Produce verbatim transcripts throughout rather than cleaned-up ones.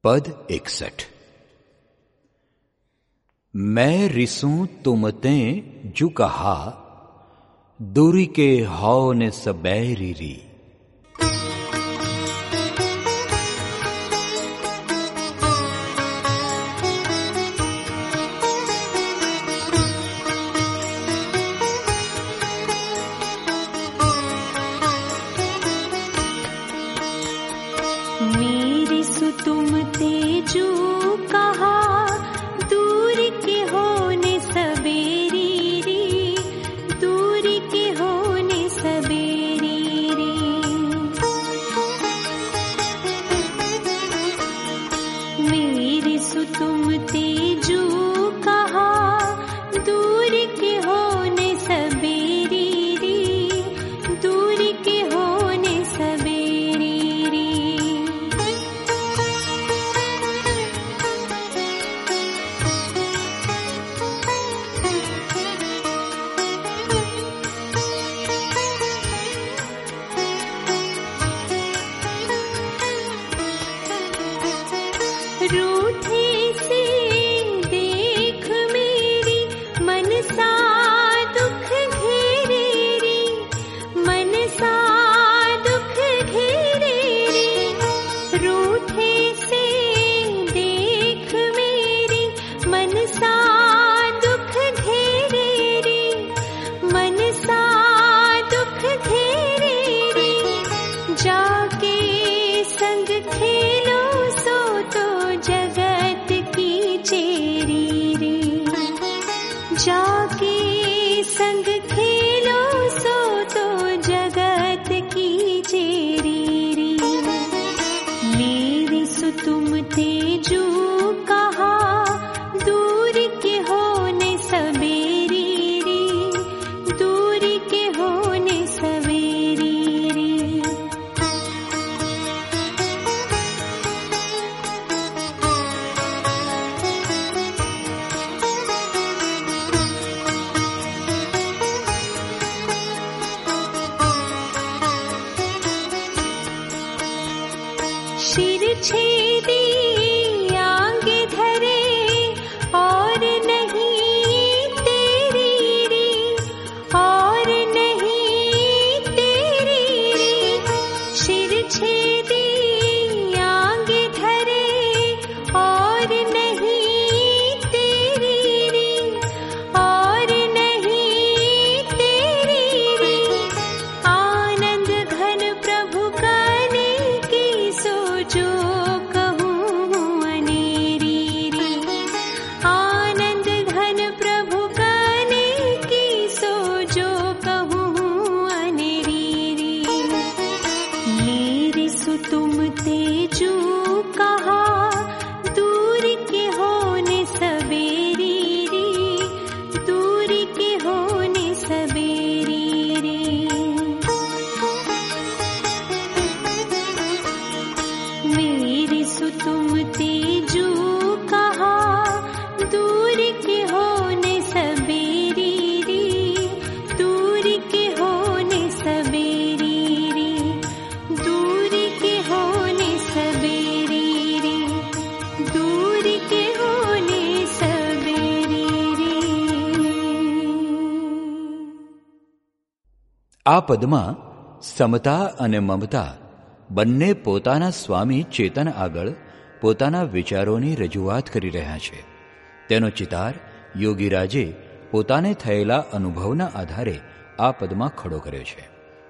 पद इकसठ। मैं रिसूं तुम ते जु कहा, दूरी के हौ ने सबैरी री। मेरी सु तुम तेजू कहा, दूर के होने सबेरी री, दूर के होने सबेरी री। मेरी सु तुम तेजू कहा, दूर के होने सबेरी री, दूर के होने सबेरी री। रूठे से देख मेरी मनसा दुख घेरे रे, मनसा दुख घेरे रे। रूठे से देख मेरी मनसा दुख घेरे रे, मनसा दुख घेरे रे। जाके संग खेलो सो तो जगत की चेरी रे, जाके संग खेलो सो तो जगत की चेरी रे। मेरी सु तुम तेजू कहा, दूर के होने सबेरी रे, दूर के होने सबेरी रे। शिर छेदी आंगे धरे और नहीं तेरी री, और नहीं तेरी री। शिर छेदी आंगे धरे और नहीं तेरी री, और नहीं तेरी री। आनंद घन प्रभु गाने की सो जो कहूँ अनेरी रे, आनंद घन प्रभु गाने की सो जो कहूँ अनेरी रे। मेरी सु तुम तेजू कहा, दूर के होने सबेरी रे, दूर के होने सबेरी रे। मेरी सु तुम तेजू कहा, दूर के होने सबेरी रे, दूर के होने सबेरी रे, दूर के होने सबेरी रे, दूर के होने सबेरी रे। આ પદમાં સમતા અને મમતા બંને પોતાના સ્વામી ચેતન આગળ પોતાના વિચારોની રજૂઆત કરી રહ્યા છે. તેનો ચિતાર યોગીરાજે પોતાને થયેલા અનુભવના આધારે આ પદમાં ખડો કર્યો છે.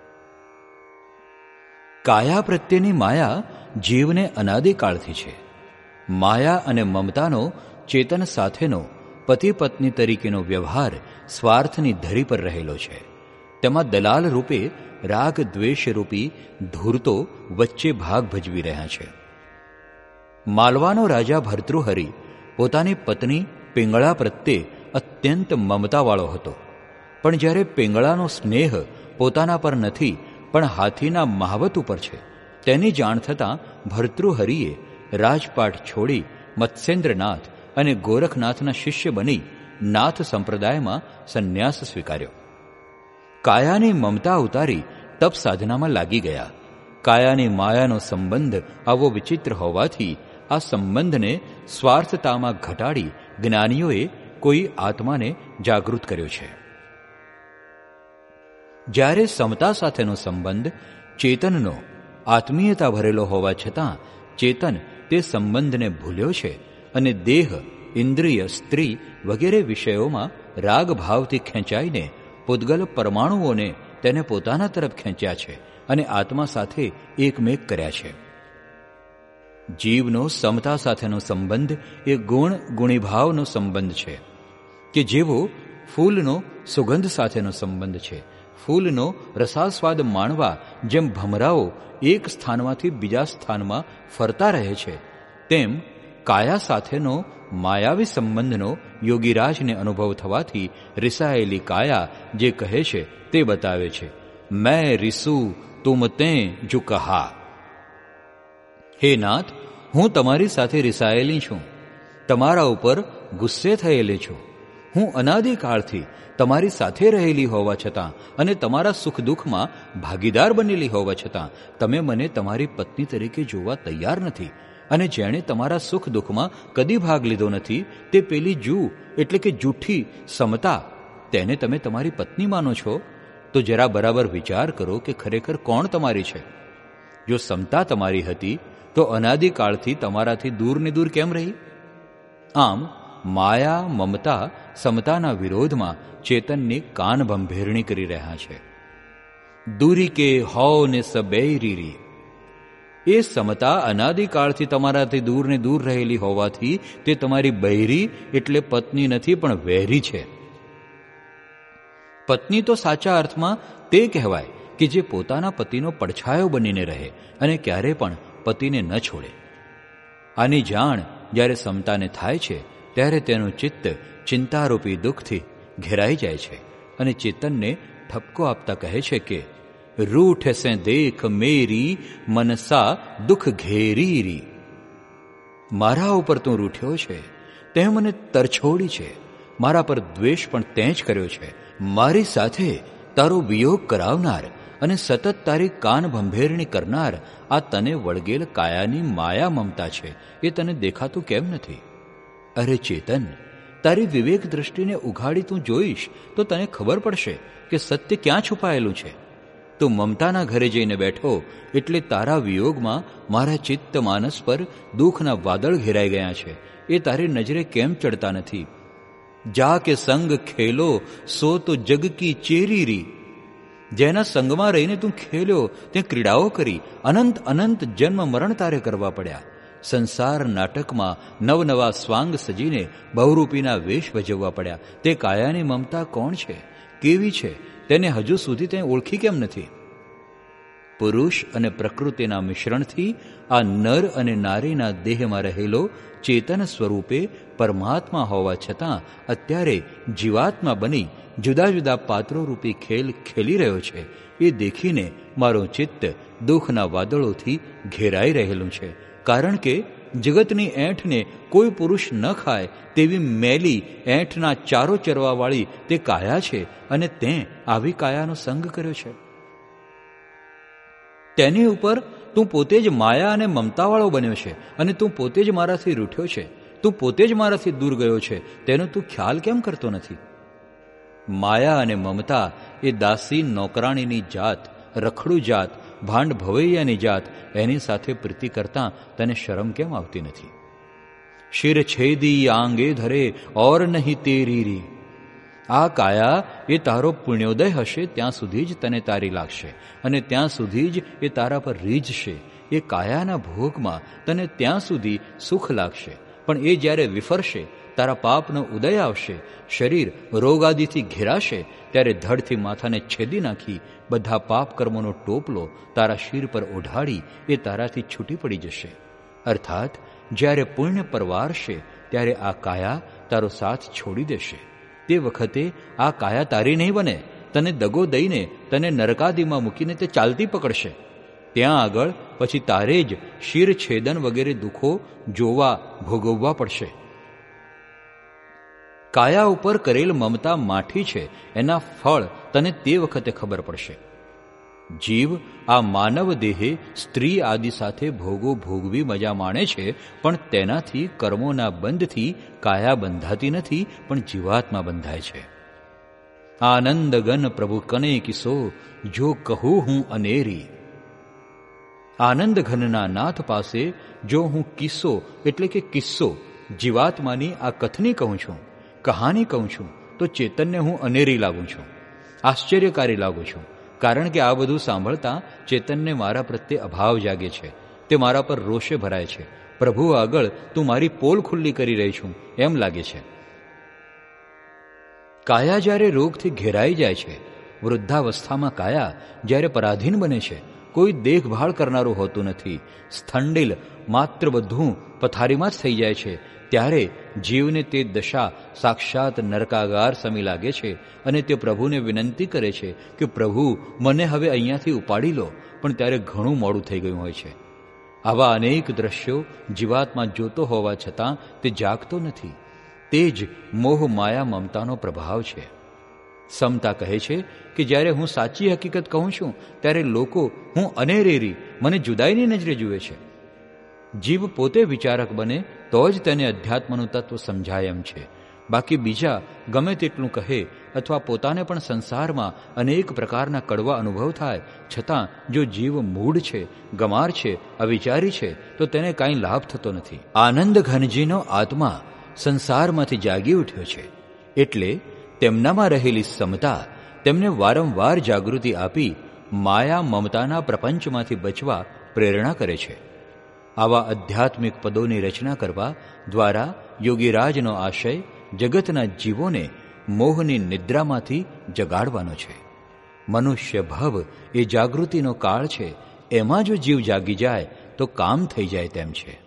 કાયા પ્રત્યેની માયા જીવને અનાદિકાળથી છે. માયા અને મમતાનો ચેતન સાથેનો પતિ પત્ની તરીકેનો વ્યવહાર સ્વાર્થની ધરી પર રહેલો છે. તેમાં દલાલ રૂપે રાગ દ્વેષરૂપી ધૂર્તો વચ્ચે ભાગ ભજવી રહ્યા છે. માલવાનો રાજા ભર્તૃહરિ પોતાની પત્ની પિંગળા પ્રત્યે અત્યંત મમતાવાળો હતો. પણ જ્યારે પિંગળાનો સ્નેહ પોતાના પર નથી પણ હાથીના મહાવત ઉપર છે તેની જાણ થતાં ભર્તૃહરિએ રાજપાટ છોડી મત્સ્યેન્દ્રનાથ અને ગોરખનાથના શિષ્ય બની નાથ સંપ્રદાયમાં સંન્યાસ સ્વીકાર્યો. કાયાની મમતા ઉતારી તપ સાધનામાં લાગી ગયા. કાયાની માયાનો સંબંધ આવો વિચિત્ર હોવાથી આ સંબંધને સ્વાર્થતામાં ઘટાડી જ્ઞાનીઓએ કોઈ આત્માને જાગૃત કર્યો છે. જ્યારે સમતા સાથેનો સંબંધ ચેતનનો આત્મીયતા ભરેલો હોવા છતાં ચેતન તે સંબંધને ભૂલ્યો છે અને દેહ, ઇન્દ્રિય, સ્ત્રી વગેરે વિષયોમાં રાગભાવથી ખેંચાઈને પૂતગલ પરમાણુઓને તેને પોતાના તરફ ખેંચ્યા છે અને આત્મા સાથે એકમેક કર્યા છે. જીવનો સમતા સાથેનો સંબંધ એ ગુણ ગુણીભાવનો સંબંધ છે કે જેવો ફૂલનો સુગંધ સાથેનો સંબંધ છે. ફૂલનો રસાસ્વાદ માણવા જેમ ભમરાઓ એક સ્થાનમાંથી બીજા સ્થાનમાં ફરતા રહે છે, તેમ કાયા સાથેનો માયાવી સંબંધનો યોગીરાજને અનુભવ થવાથી રિસાયેલી કાયા જે કહે છે તે બતાવે છે. મેં રીસુ તુમ તે જો કહા. હે નાથ, હું તમારી સાથે રિસાયેલી છું, તમારા ઉપર ગુસ્સે થયેલી છું. હું અનાદિકાળથી તમારી સાથે રહેલી હોવા છતાં અને તમારા સુખ દુઃખમાં ભાગીદાર બનેલી હોવા છતાં તમે મને તમારી પત્ની તરીકે જોવા તૈયાર નથી. અને જેણે તમારા સુખ દુઃખમાં કદી ભાગ લીધો નથી તે પેલી જૂ એટલે કે જૂઠી સમતા, તેને તમે તમારી પત્ની માનો છો. તો જરા બરાબર વિચાર કરો કે ખરેખર કોણ તમારી છે. જો સમતા તમારી હતી તો અનાદિકાળથી તમારાથી દૂર ને દૂર કેમ રહી? આમ માયા, મમતા સમતાના વિરોધમાં ચેતનની કાન ભંભેરણી કરી રહ્યા છે. દૂરી કે હો ને સબૈરી. એ સમતા અનાદિકાળથી તમારાથી દૂર ને દૂર રહેલી હોવાથી તે તમારી બૈરી એટલે પત્ની નથી પણ વહેરી છે. પત્ની તો સાચા અર્થમાં તે કહેવાય કે જે પોતાના પતિનો પડછાયો બનીને રહે અને ક્યારે પણ પતિને ન છોડે. આની જાણ જ્યારે સમતાને થાય છે ત્યારે તેનું ચિત્ત ચિંતારૂપી દુઃખથી ઘેરાઈ જાય છે અને ચેતનને ઠપકો આપતા કહે છે કે રૂઠ સે દેખ મેરી મનસા દુઃખ ઘેરી. મારા ઉપર તું રૂઠ્યો છે, તે મને તરછોડી છે, મારા પર દ્વેષ પણ તે જ કર્યો છે. મારી સાથે તારો વિયોગ કરાવનાર અને સતત તારી કાન ભંભેરણી કરનાર આ તને વળગેલ કાયાની માયા મમતા છે, એ તને દેખાતું કેમ નથી? અરે ચેતન, તારી વિવેક દ્રષ્ટિને ઉઘાડી તું જોઈશ તો તને ખબર પડશે કે સત્ય ક્યાં છુપાયેલું છે. તું મમતાના ઘરે જઈને બેઠો એટલે તારા વિયોગમાં મારા ચિત્ત માનસ પર દુઃખના વાદળ ઘેરાઈ ગયા છે. એ તારી નજરે કેમ ચડતા નથી? જા કે સંગ ખેલો સો તો જગ કી ચેરી રી. જેના સંગમાં રહીને તું ખેલ્યો, તે ક્રીડાઓ કરી, અનંત અનંત જન્મ મરણ તારે કરવા પડ્યા. સંસાર નાટકમાં નવનવા સ્વાંગ સજીને બહુરૂપીના વેશ ભજવવા પડ્યા. તે કાયાની મમતા કોણ છે, કેવી છે, તેને હજુ સુધી તે ઓળખી કેમ નથી? પુરુષ અને પ્રકૃતિના મિશ્રણથી આ નર અને નારીના દેહમાં રહેલો ચેતન સ્વરૂપે પરમાત્મા હોવા છતાં અત્યારે જીવાત્મા બની જુદા જુદા પાત્રો રૂપી ખેલ ખેલી રહ્યો છે. એ દેખીને મારું ચિત્ત દુઃખના વાદળોથી ઘેરાઈ રહેલું છે. કારણ કે જગતની એંઠને કોઈ પુરુષ ન ખાય તેવી મેલી એંઠના ચારો ચરવાવાળી તે કાયા છે અને તે આવી કાયાનો સંગ કર્યો છે. તેની ઉપર તું પોતે જ માયા અને મમતાવાળો બન્યો છે અને તું પોતે જ મારાથી રૂઠ્યો છે. તું પોતે જ મારાથી દૂર ગયો છે, તેનો તું ખ્યાલ કેમ કરતો નથી? માયા અને મમતા એ દાસી નોકરાણીની જાત, રખડું જાત, ભાંડ ભવૈયાની જાત, એની સાથે પ્રીતિ કરતા તને શરમ કેમ આવતી નથી? શિર છેદી આંગે ધરે ઓર નહીં તેરી રી. આ કાયા એ તારો પુણ્યોદય હશે ત્યાં સુધી જ તને તારી લાગશે અને ત્યાં સુધી જ એ તારા પર રીઝશે. એ કાયાના ભોગમાં તને ત્યાં સુધી સુખ લાગશે, પણ એ જ્યારે વિફરશે, તારા પાપનો ઉદય આવશે, શરીર રોગાદિથી ઘેરાશે, ત્યારે ધડથી માથાને છેદી નાખી બધા પાપ કર્મોનો ટોપલો તારા શિર પર ઓઢાડી એ તારાથી છૂટી પડી જશે. અર્થાત જ્યારે પુણ્ય પરવારશે ત્યારે આ કાયા તારો સાથ છોડી દેશે. તે વખતે આ કાયા તારી નહીં બને. તને દગો દઈને તને નરકાદિમાં મૂકીને તે ચાલતી પકડશે. ત્યાં આગળ પછી તારે જ શિર છેદન વગેરે દુઃખો જોવા ભોગવવા પડશે. કાયા ઉપર કરેલ મમતા માઠી છે, એના ફળ તને તે વખતે ખબર પડશે. જીવ આ માનવ દેહે સ્ત્રી આદિ સાથે ભોગો ભોગવી મજા માણે છે, પણ તેનાથી કર્મોના બંધથી કાયા બંધાતી નથી, પણ જીવાત્મા બંધાય છે. આનંદ ગન પ્રભુ કને કિસ્સો, જો કહું હું અનેરી. આનંદ ઘનના નાથ પાસે જો હું કિસ્સો એટલે કે કિસ્સો જીવાત્માની આ કથની કહું છું, કહાની કહું છું, તો ચેતનને હું અનેરી લાગું છું, આશ્ચર્યકારી લાગું છું. કારણ કે આ બધું સાંભળતા ચેતનને મારા પ્રત્યે અભાવ જાગે છે. તે મારા પર રોષે ભરાય છે. પ્રભુ આગળ તું મારી પોલ ખુલ્લી કરી રહી છું એમ લાગે છે. કાયા જ્યારે રોગથી ઘેરાઈ જાય છે, વૃદ્ધાવસ્થામાં કાયા જ્યારે પરાધીન બને છે, કોઈ દેખભાળ કરનારું હોતું નથી, સ્થંડિલ માત્ર બધું પથારીમાં જ થઈ જાય છે, ત્યારે જીવને તે દશા સાક્ષાત નરકાગાર સમી લાગે છે અને તે પ્રભુને વિનંતી કરે છે કે પ્રભુ મને હવે અહીંયાથી ઉપાડી લો. પણ ત્યારે ઘણું મોડું થઈ ગયું હોય છે. આવા અનેક દ્રશ્યો જીવાત્મા જોતો હોવા છતાં તે જાગતો નથી. તે જ મોહ માયા મમતાનો પ્રભાવ છે. સમતા કહે છે કે જ્યારે હું સાચી હકીકત કહું છું ત્યારે લોકો હું અનેરેરી મને જુદાઈની નજરે જુએ છે. જીવ પોતે વિચારક બને તો જ તેને અધ્યાત્મનું તત્વ સમજાય એમ છે. બાકી બીજા ગમે તેટલું કહે અથવા પોતાને પણ સંસારમાં અનેક પ્રકારના કડવા અનુભવ થાય, છતાં જો જીવ મૂઢ છે, ગમાર છે, અવિચારી છે, તો તેને કાંઈ લાભ થતો નથી. આનંદ ઘનજીનો આત્મા સંસારમાંથી જાગી ઉઠ્યો છે, એટલે તેમનામાં રહેલી સમતા તેમને વારંવાર જાગૃતિ આપી માયા મમતાના પ્રપંચમાંથી બચવા પ્રેરણા કરે છે. આવા આધ્યાત્મિક પદોની રચના કરવા દ્વારા યોગીરાજનો આશય જગતના જીવોને મોહની નિદ્રામાંથી જગાડવાનો છે. મનુષ્ય ભવ એ જાગૃતિનો કાળ છે. એમાં જો જીવ જાગી જાય તો કામ થઈ જાય તેમ છે.